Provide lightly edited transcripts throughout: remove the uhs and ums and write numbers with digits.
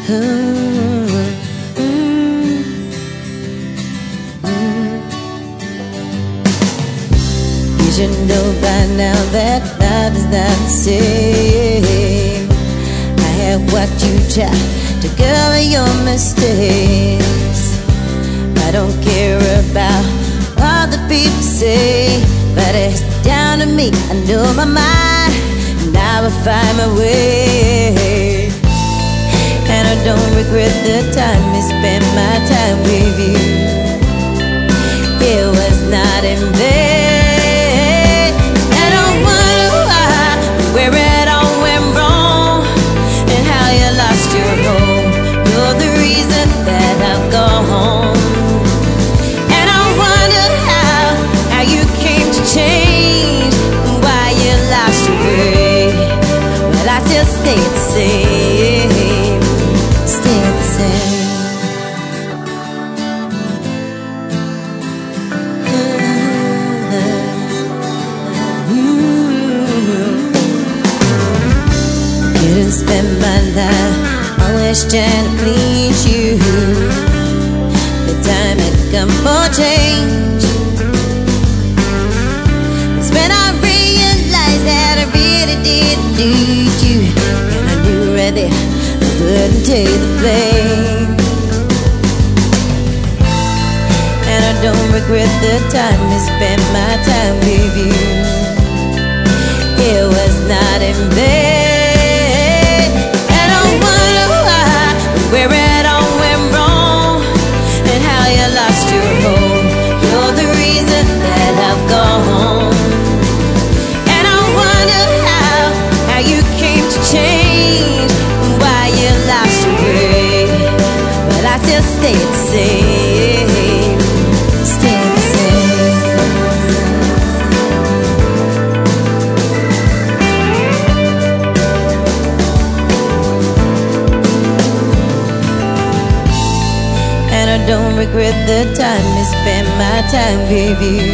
Ooh, You should know by now that love is not the same. I have watched you try to cover your mistakes. I don't care about what the people say, but it's down to me. I know my mind, and I will find my way. And I don't regret the time I spent my time with you. It was not in vain. And I wonder why, where it all went wrong, and how you lost your home. You're the reason that I've gone home. And I wonder how you came to change, and why you lost your way. Well, I still stay the same, stay the same. Couldn't spend my life always trying to please you. The time had come for change. That's when I realized that I really didn't need you. And I knew right there I wouldn't take the blame. And I don't regret the time I spent my time with you. It was not in vain. And I wonder why, where it all went wrong, and how you lost your home. You're the reason that I've gone home. And I wonder how you came to change, and why you lost your way. But I still stay the same, stay the same. And I don't regret the time I spent my time with you.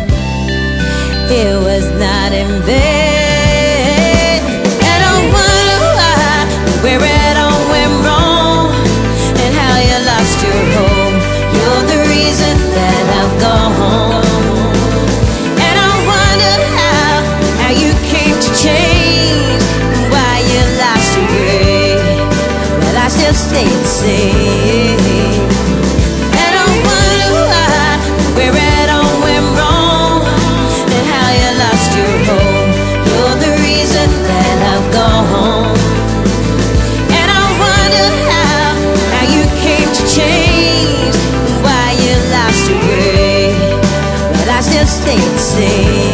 It was not in vain. And I wonder why, where it all went wrong, and how you lost your home. You're the reason that I've gone home. And I wonder how you came to change, and why you lost your way. But I still stay the same. And I wonder why, where it all went wrong, and how you lost your home. You're the reason that I've gone home. And I wonder how you came to change, and why you lost your way. But I still stay the same.